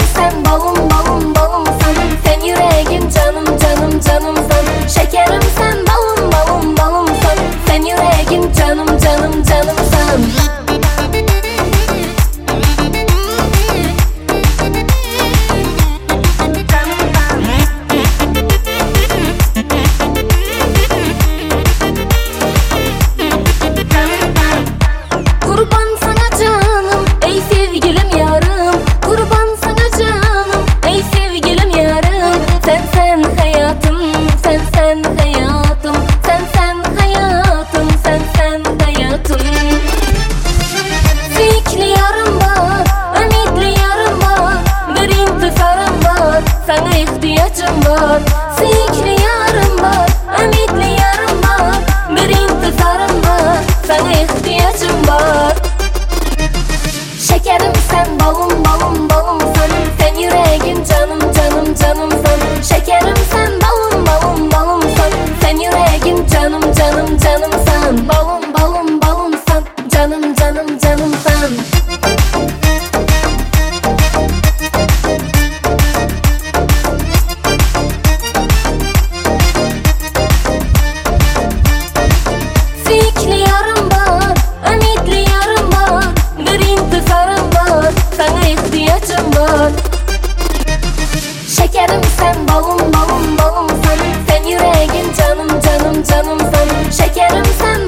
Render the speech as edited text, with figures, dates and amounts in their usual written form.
sen, balım balım balımsan. Sen yüreğim, canım canım canımsan. Şekerim sen, balım balım balımsan. Sen yüreğim, canım canım canımsan. Kurban sana canım, ey sevgilim yarım. Kurban sana canım, ey sevgilim yarım. Sen sen hayatım, sen sen hayatım. Sen sen hayatım, sen sen hayatım. Fikri yarım var, ümitli yarım var. Bir intisarım var, sana ihtiyacım var. Fikri yarım var, ümitli yarım var. Bir intisarım var, sana ihtiyacım var. Şekerim sen, balım balım balımsan. Sen yüreğim, canım canım canımsan. Şekerim sen, balım balım balımsan. Sen yüreğim, canım canım canımsan. Balım balım balımsan, canım canım canımsan. Fikri yarım var, ümitli yarım var. Bir intisarım var, sana ihtiyacım var. Şekerim sen, balım balım balımsan. Sen yüreğim, canım canım canımsan. Şekerim sen,